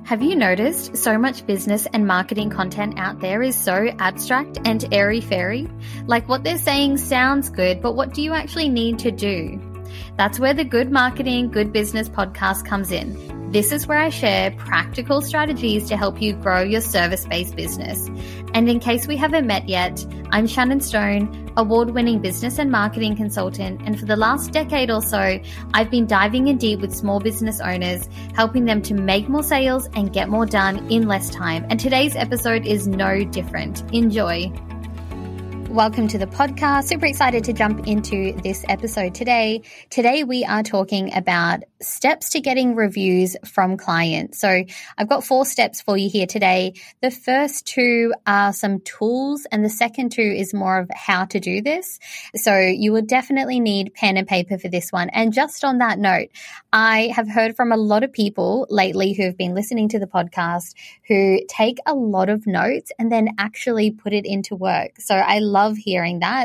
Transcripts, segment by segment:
Have you noticed so much business and marketing content out there is so abstract and airy-fairy? Like what they're saying sounds good, but what do you actually need to do? That's where the Good Marketing, Good Business podcast comes in. This is where I share practical strategies to help you grow your service-based business. And in case we haven't met yet, I'm Shannon Stone, award-winning business and marketing consultant. And for the last decade or so, I've been diving in deep with small business owners, helping them to make more sales and get more done in less time. And today's episode is no different. Enjoy. Welcome to the podcast. Super excited to jump into this episode today. Today we are talking about steps to getting reviews from clients. So I've got 4 steps for you here today. The first 2 are some tools and the second 2 is more of how to do this. So you will definitely need pen and paper for this one. And just on that note, I have heard from a lot of people lately who have been listening to the podcast who take a lot of notes and then actually put it into work. So I love hearing that.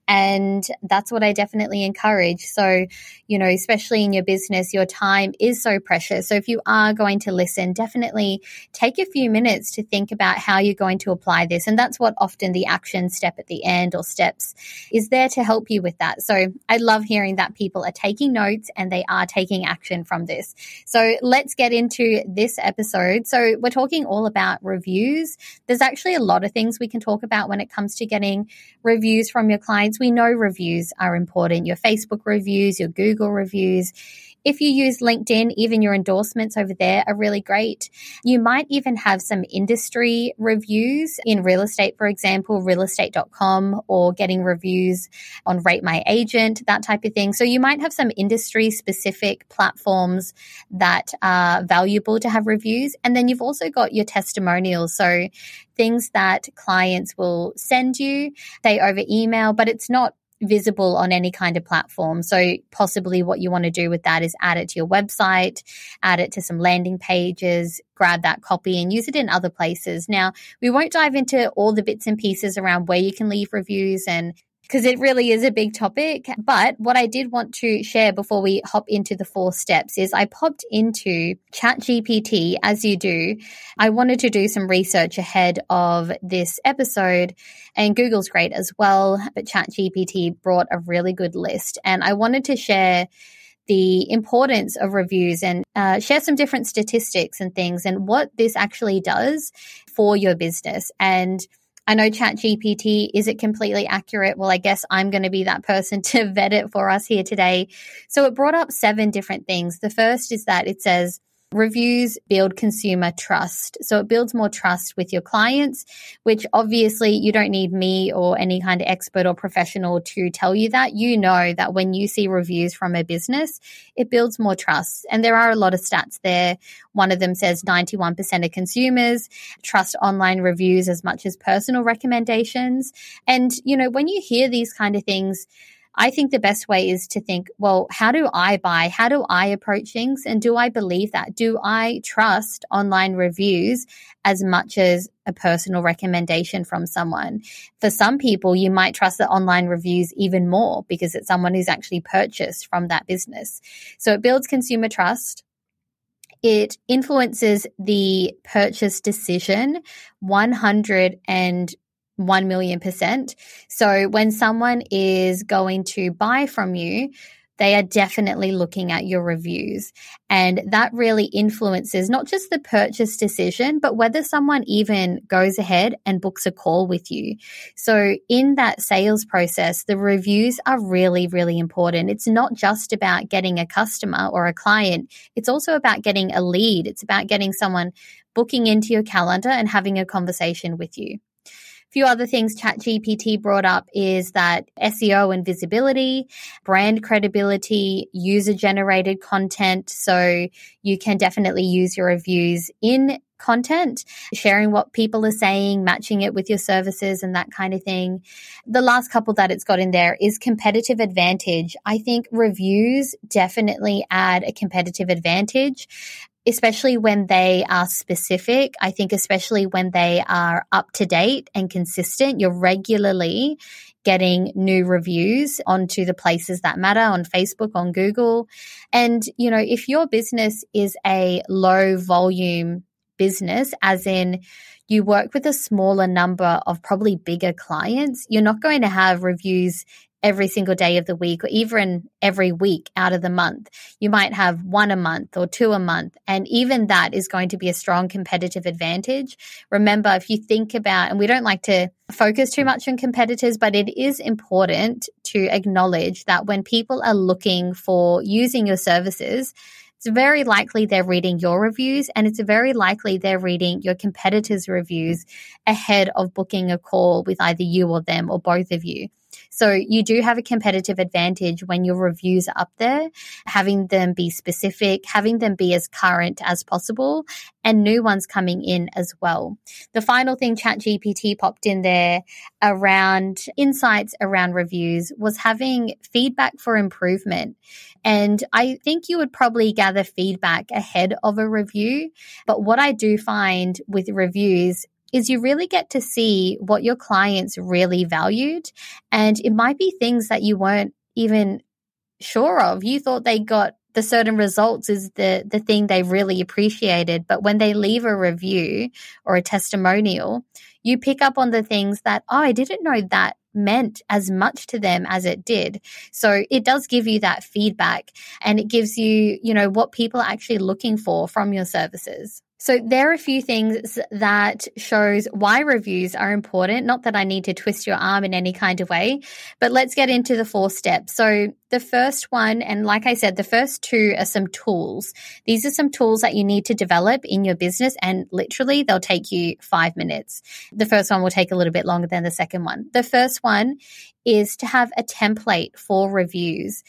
And that's what I definitely encourage. So, especially in your business, your time is so precious. So if you are going to listen, definitely take a few minutes to think about how you're going to apply this. And that's what often the action step at the end or steps is there to help you with that. So I love hearing that people are taking notes and they are taking action from this. So let's get into this episode. So we're talking all about reviews. There's actually a lot of things we can talk about when it comes to getting reviews from your clients. We know reviews are important. Your Facebook reviews, your Google reviews. If you use LinkedIn, even your endorsements over there are really great. You might even have some industry reviews in real estate, for example, realestate.com, or getting reviews on Rate My Agent, that type of thing. So you might have some industry specific platforms that are valuable to have reviews. And then you've also got your testimonials. So things that clients will send you, they over email, but it's not visible on any kind of platform. So possibly what you want to do with that is add it to your website, add it to some landing pages, grab that copy and use it in other places. Now, we won't dive into all the bits and pieces around where you can leave reviews and because it really is a big topic. But what I did want to share before we hop into the 4 steps is I popped into ChatGPT, as you do. I wanted to do some research ahead of this episode, and Google's great as well, but ChatGPT brought a really good list. And I wanted to share the importance of reviews and share some different statistics and things and what this actually does for your business. And I know ChatGPT, is it completely accurate? Well, I guess I'm going to be that person to vet it for us here today. So it brought up 7 different things. The first is that it says, reviews build consumer trust. So it builds more trust with your clients, which obviously you don't need me or any kind of expert or professional to tell you that. You know that when you see reviews from a business, it builds more trust. And there are a lot of stats there. One of them says 91% of consumers trust online reviews as much as personal recommendations. And, when you hear these kind of things, I think the best way is to think, well, how do I buy? How do I approach things? And do I believe that? Do I trust online reviews as much as a personal recommendation from someone? For some people, you might trust the online reviews even more because it's someone who's actually purchased from that business. So it builds consumer trust. It influences the purchase decision 101,000,000%. So when someone is going to buy from you, they are definitely looking at your reviews. And that really influences not just the purchase decision, but whether someone even goes ahead and books a call with you. So in that sales process, the reviews are really, really important. It's not just about getting a customer or a client. It's also about getting a lead. It's about getting someone booking into your calendar and having a conversation with you. Few other things ChatGPT brought up is that SEO and visibility, brand credibility, user-generated content. So you can definitely use your reviews in content, sharing what people are saying, matching it with your services and that kind of thing. The last couple that it's got in there is competitive advantage. I think reviews definitely add a competitive advantage, especially when they are specific. I think especially when they are up to date and consistent, you're regularly getting new reviews onto the places that matter on Facebook, on Google. And, if your business is a low volume business, as in you work with a smaller number of probably bigger clients, you're not going to have reviews every single day of the week or even every week out of the month. You might have one a month or two a month. And even that is going to be a strong competitive advantage. Remember, if you think about, and we don't like to focus too much on competitors, but it is important to acknowledge that when people are looking for using your services, it's very likely they're reading your reviews, and it's very likely they're reading your competitors' reviews ahead of booking a call with either you or them or both of you. So you do have a competitive advantage when your reviews are up there, having them be specific, having them be as current as possible, and new ones coming in as well. The final thing ChatGPT popped in there around insights around reviews was having feedback for improvement. And I think you would probably gather feedback ahead of a review. But what I do find with reviews is you really get to see what your clients really valued. And it might be things that you weren't even sure of. You thought they got the certain results is the thing they really appreciated. But when they leave a review or a testimonial, you pick up on the things that, oh, I didn't know that meant as much to them as it did. So it does give you that feedback, and it gives you, what people are actually looking for from your services. So there are a few things that shows why reviews are important. Not that I need to twist your arm in any kind of way, but let's get into the 4 steps. So the first one, and like I said, the first 2 are some tools. These are some tools that you need to develop in your business, and literally they'll take you 5 minutes. The first one will take a little bit longer than the second one. The first one is to have a template for reviews.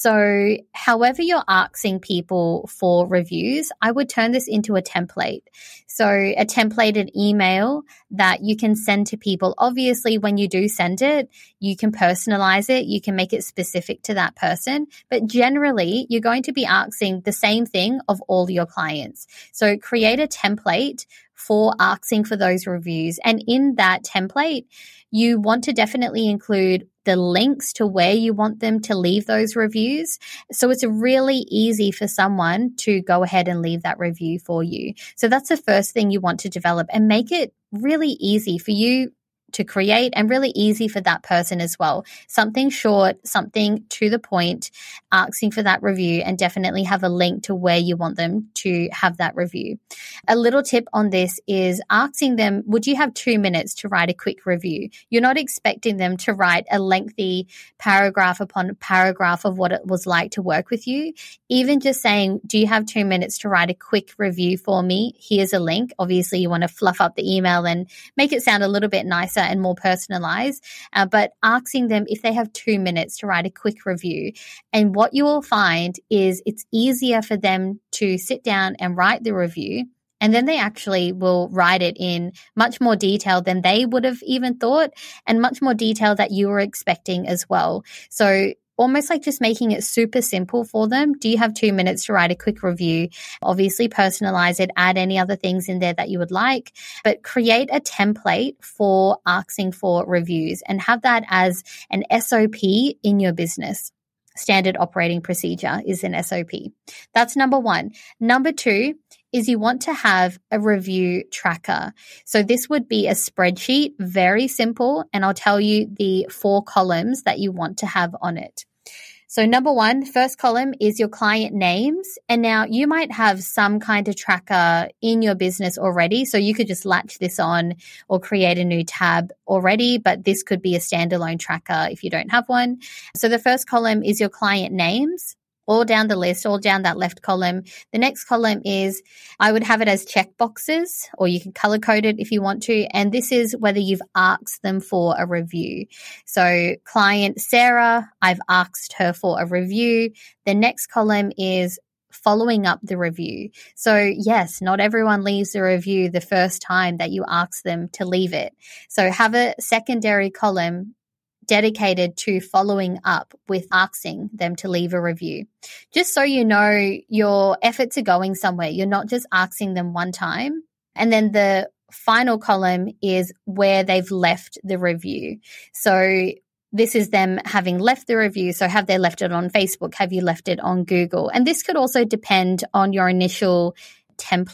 So however you're asking people for reviews, I would turn this into a template. So a templated email that you can send to people. Obviously, when you do send it, you can personalize it. You can make it specific to that person. But generally, you're going to be asking the same thing of all your clients. So create a template for asking for those reviews. And in that template, you want to definitely include the links to where you want them to leave those reviews. So it's really easy for someone to go ahead and leave that review for you. So that's the first thing you want to develop, and make it really easy for you to create and really easy for that person as well. Something short, something to the point, asking for that review, and definitely have a link to where you want them to have that review. A little tip on this is asking them, would you have 2 minutes to write a quick review? You're not expecting them to write a lengthy paragraph upon paragraph of what it was like to work with you. Even just saying, do you have 2 minutes to write a quick review for me? Here's a link. Obviously, you want to fluff up the email and make it sound a little bit nicer and more personalized, but asking them if they have 2 minutes to write a quick review. And what you will find is it's easier for them to sit down and write the review, and then they actually will write it in much more detail than they would have even thought, and much more detail that you were expecting as well. So almost like just making it super simple for them. Do you have 2 minutes to write a quick review? Obviously personalize it, add any other things in there that you would like, but create a template for asking for reviews and have that as an SOP in your business. Standard operating procedure is an SOP. That's number 1. Number 2 is you want to have a review tracker. So this would be a spreadsheet, very simple, and I'll tell you the 4 columns that you want to have on it. So number 1, first column is your client names. And now you might have some kind of tracker in your business already. So you could just latch this on or create a new tab already, but this could be a standalone tracker if you don't have one. So the first column is your client names. All down the list, all down that left column. The next column is, I would have it as check boxes, or you can color code it if you want to. And this is whether you've asked them for a review. So client Sarah, I've asked her for a review. The next column is following up the review. So yes, not everyone leaves a review the first time that you ask them to leave it. So have a secondary column dedicated to following up with asking them to leave a review. Just so you know your efforts are going somewhere. You're not just asking them one time. And then the final column is where they've left the review. So this is them having left the review. So have they left it on Facebook? Have you left it on Google? And this could also depend on your initial template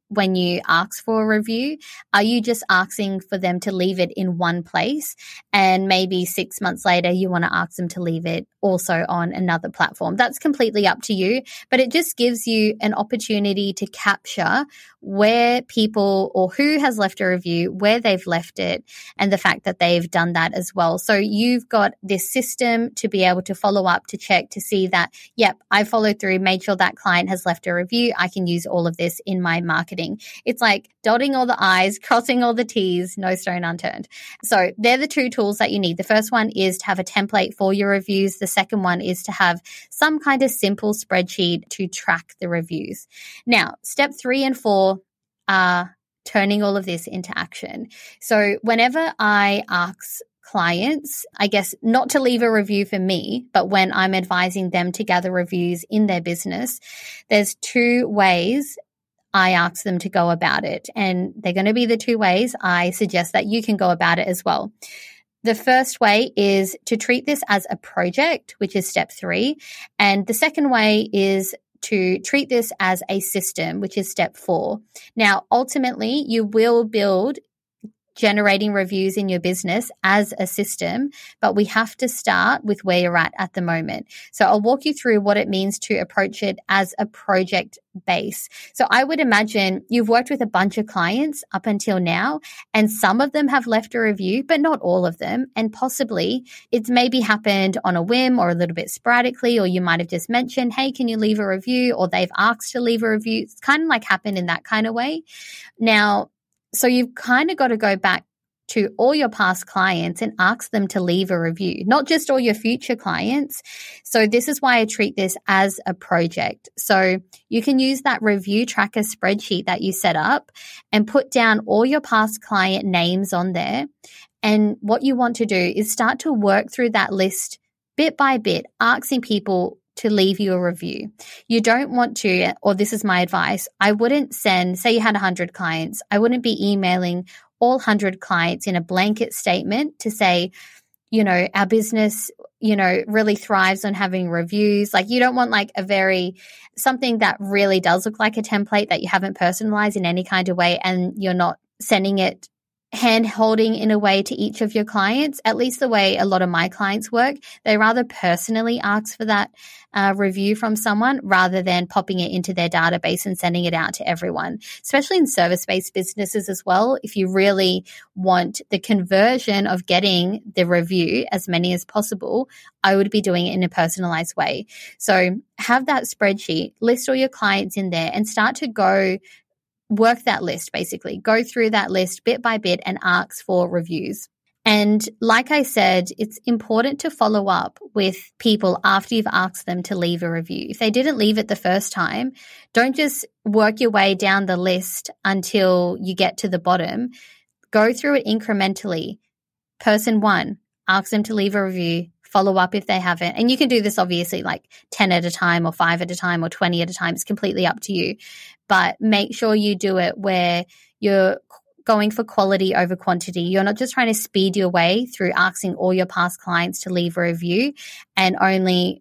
when you ask for a review? Are you just asking for them to leave it in one place, and maybe 6 months later you want to ask them to leave it also on another platform? That's completely up to you, but it just gives you an opportunity to capture where people or who has left a review, where they've left it, and the fact that they've done that as well. So you've got this system to be able to follow up, to check, to see that, yep, I followed through, made sure that client has left a review. I can use all of this in my marketing. It's like dotting all the I's, crossing all the T's, no stone unturned. So they're the two tools that you need. The first one is to have a template for your reviews. The second one is to have some kind of simple spreadsheet to track the reviews. Now, step 3 and 4 are turning all of this into action. So whenever I ask clients, I guess, not to leave a review for me, but when I'm advising them to gather reviews in their business, there's 2 ways I ask them to go about it. And they're going to be the 2 ways I suggest that you can go about it as well. The first way is to treat this as a project, which is step 3. And the second way is to treat this as a system, which is step 4. Now, ultimately, you will build generating reviews in your business as a system, but we have to start with where you're at the moment. So I'll walk you through what it means to approach it as a project base. So I would imagine you've worked with a bunch of clients up until now, and some of them have left a review, but not all of them. And possibly it's maybe happened on a whim or a little bit sporadically, or you might have just mentioned, hey, can you leave a review? Or they've asked to leave a review. It's kind of like happened in that kind of way. Now, so you've kind of got to go back to all your past clients and ask them to leave a review, not just all your future clients. So this is why I treat this as a project. So you can use that review tracker spreadsheet that you set up and put down all your past client names on there. And what you want to do is start to work through that list bit by bit, asking people to leave you a review. You don't want to, or this is my advice, I wouldn't send, say you had 100 clients, I wouldn't be emailing all 100 clients in a blanket statement to say, you know, our business, you know, really thrives on having reviews. Like, you don't want like something that really does look like a template that you haven't personalized in any kind of way, and you're not sending it hand holding in a way to each of your clients. At least the way a lot of my clients work, they rather personally ask for that review from someone rather than popping it into their database and sending it out to everyone, especially in service-based businesses as well. If you really want the conversion of getting the review, as many as possible, I would be doing it in a personalized way. So have that spreadsheet, list all your clients in there, and start to work that list, basically. Go through that list bit by bit and ask for reviews. And like I said, it's important to follow up with people after you've asked them to leave a review. If they didn't leave it the first time, don't just work your way down the list until you get to the bottom. Go through it incrementally. Person 1, ask them to leave a review. Follow up if they haven't. And you can do this obviously like 10 at a time or 5 at a time or 20 at a time. It's completely up to you. But make sure you do it where you're going for quality over quantity. You're not just trying to speed your way through asking all your past clients to leave a review and only,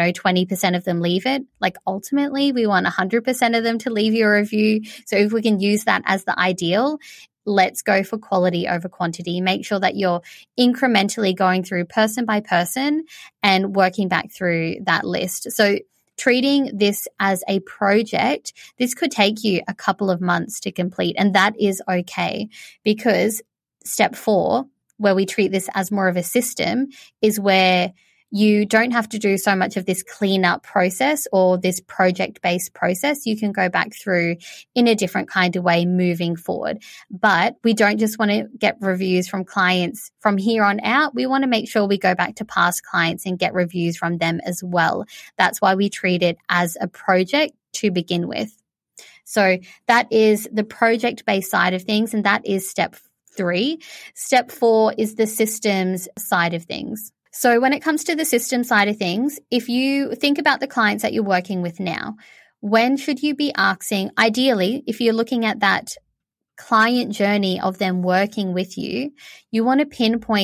20% of them leave it. Like, ultimately, we want 100% of them to leave you a review. So if we can use that as the ideal, let's go for quality over quantity. Make sure that you're incrementally going through person by person and working back through that list. So treating this as a project, this could take you a couple of months to complete, and that is okay, because step 4, where we treat this as more of a system, is where you don't have to do so much of this cleanup process or this project-based process. You can go back through in a different kind of way moving forward. But we don't just want to get reviews from clients from here on out. We want to make sure we go back to past clients and get reviews from them as well. That's why we treat it as a project to begin with. So that is the project-based side of things, and that is step 3. Step 4 is the systems side of things. So when it comes to the system side of things, if you think about the clients that you're working with now, when should you be asking, ideally, if you're looking at that client journey of them working with you, you want to pinpoint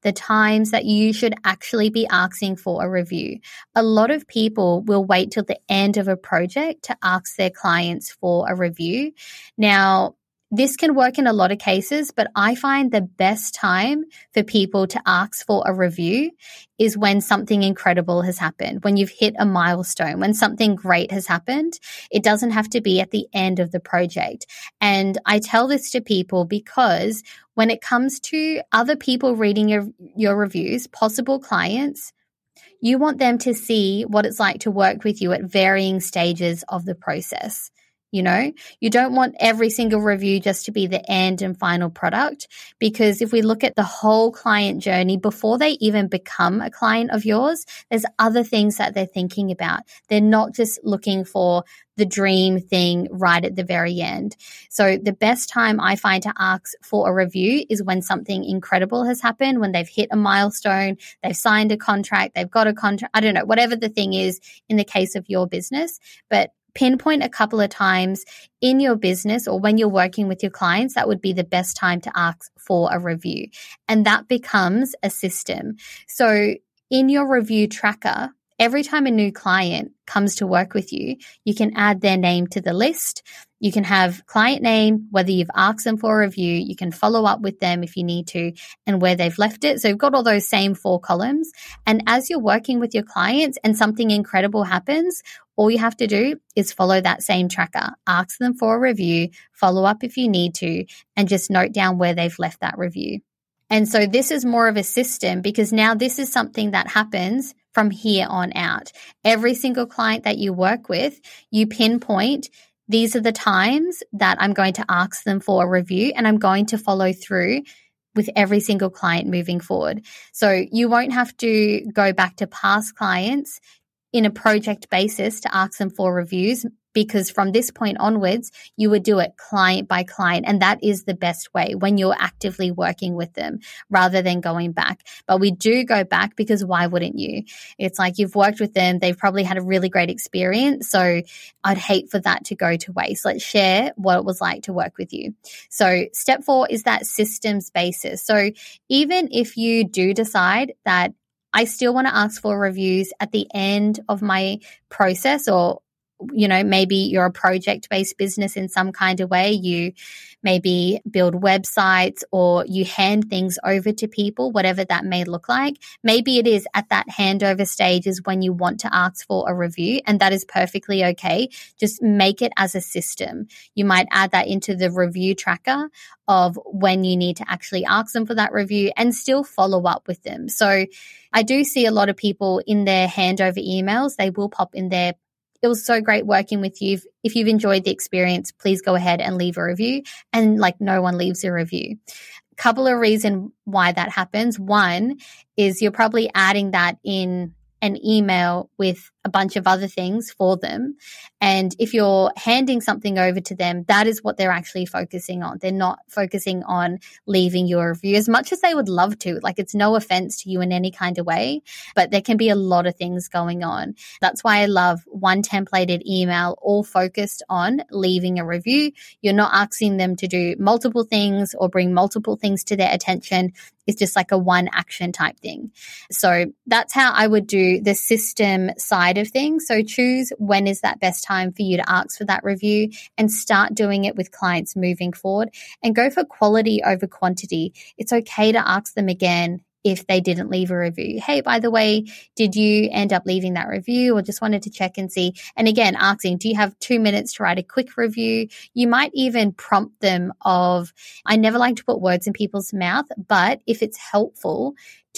the times that you should actually be asking for a review. A lot of people will wait till the end of a project to ask their clients for a review. Now, this can work in a lot of cases, but I find the best time for people to ask for a review is when something incredible has happened, when you've hit a milestone, when something great has happened. It doesn't have to be at the end of the project. And I tell this to people because when it comes to other people reading your reviews, possible clients, you want them to see what it's like to work with you at varying stages of the process. You know, you don't want every single review just to be the end and final product, because if we look at the whole client journey before they even become a client of yours, there's other things that they're thinking about. They're not just looking for the dream thing right at the very end. So the best time I find to ask for a review is when something incredible has happened, when they've hit a milestone, they've signed a contract, they've got a contract, I don't know, whatever the thing is in the case of your business. But pinpoint a couple of times in your business or when you're working with your clients, that would be the best time to ask for a review. And that becomes a system. So in your review tracker, every time a new client comes to work with you, you can add their name to the list. You can have client name, whether you've asked them for a review, you can follow up with them if you need to, and where they've left it. So you've got all those same 4 columns. And as you're working with your clients and something incredible happens, all you have to do is follow that same tracker, ask them for a review, follow up if you need to, and just note down where they've left that review. And so this is more of a system because now this is something that happens from here on out. Every single client that you work with, you pinpoint, these are the times that I'm going to ask them for a review, and I'm going to follow through with every single client moving forward. So you won't have to go back to past clients in a project basis to ask them for reviews, because from this point onwards, you would do it client by client. And that is the best way when you're actively working with them rather than going back. But we do go back because why wouldn't you? It's like you've worked with them. They've probably had a really great experience. So I'd hate for that to go to waste. Let's share what it was like to work with you. So step 4 is that systems basis. So even if you do decide that I still want to ask for reviews at the end of my process, or you know, maybe you're a project-based business in some kind of way. You maybe build websites or you hand things over to people, whatever that may look like. Maybe it is at that handover stage is when you want to ask for a review, and that is perfectly okay. Just make it as a system. You might add that into the review tracker of when you need to actually ask them for that review and still follow up with them. So I do see a lot of people in their handover emails, they will pop in there, it was so great working with you. If you've enjoyed the experience, please go ahead and leave a review. And like no one leaves a review. Couple of reasons why that happens. One is you're probably adding that in an email with a bunch of other things for them. And if you're handing something over to them, that is what they're actually focusing on. They're not focusing on leaving your review as much as they would love to. Like, it's no offense to you in any kind of way, but there can be a lot of things going on. That's why I love one templated email all focused on leaving a review. You're not asking them to do multiple things or bring multiple things to their attention. It's just like a one action type thing. So that's how I would do the system side of things. So choose when is that best time for you to ask for that review and start doing it with clients moving forward, and go for quality over quantity. It's okay to ask them again if they didn't leave a review. Hey, by the way, did you end up leaving that review, or just wanted to check and see? And again, asking, do you have 2 minutes to write a quick review? You might even prompt them of, I never like to put words in people's mouth, but if it's helpful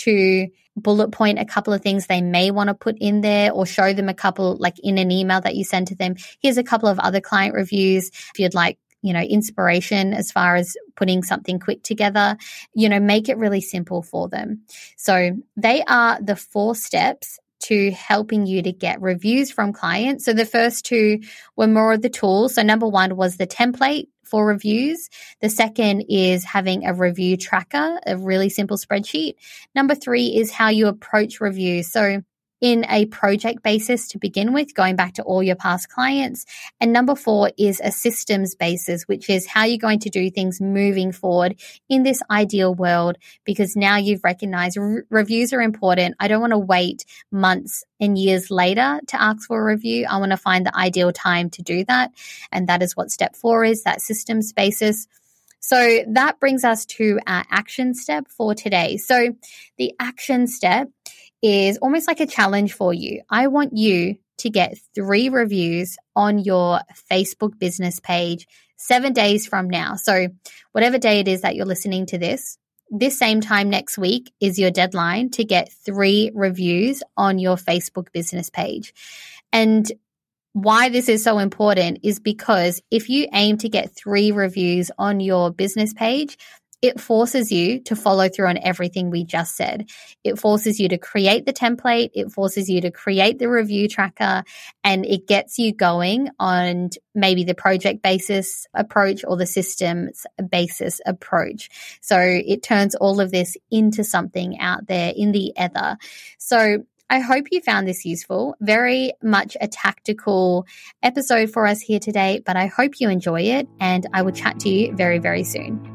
to bullet point a couple of things they may want to put in there, or show them a couple, like in an email that you send to them, here's a couple of other client reviews. If you'd like, inspiration as far as putting something quick together, make it really simple for them. So they are the 4 steps to helping you to get reviews from clients. So the first 2 were more of the tools. So number 1 was the template for reviews. The second is having a review tracker, a really simple spreadsheet. Number 3 is how you approach reviews. So in a project basis to begin with, going back to all your past clients. And number 4 is a systems basis, which is how you're going to do things moving forward in this ideal world, because now you've recognized reviews are important. I don't want to wait months and years later to ask for a review. I want to find the ideal time to do that. And that is what step 4 is, that systems basis. So that brings us to our action step for today. So the action step is almost like a challenge for you. I want you to get 3 reviews on your Facebook business page 7 days from now. So whatever day it is that you're listening to this same time next week is your deadline to get 3 reviews on your Facebook business page. And why this is so important is because if you aim to get 3 reviews on your business page, it forces you to follow through on everything we just said. It forces you to create the template. It forces you to create the review tracker, and it gets you going on maybe the project basis approach or the systems basis approach. So it turns all of this into something out there in the ether. So I hope you found this useful. Very much a tactical episode for us here today, but I hope you enjoy it, and I will chat to you very, very soon.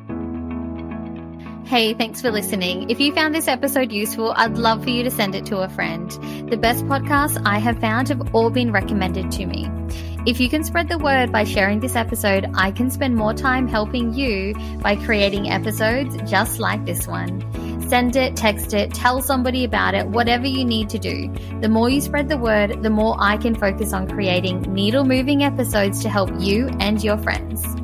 Hey, thanks for listening. If you found this episode useful, I'd love for you to send it to a friend. The best podcasts I have found have all been recommended to me. If you can spread the word by sharing this episode, I can spend more time helping you by creating episodes just like this one. Send it, text it, tell somebody about it, whatever you need to do. The more you spread the word, the more I can focus on creating needle-moving episodes to help you and your friends.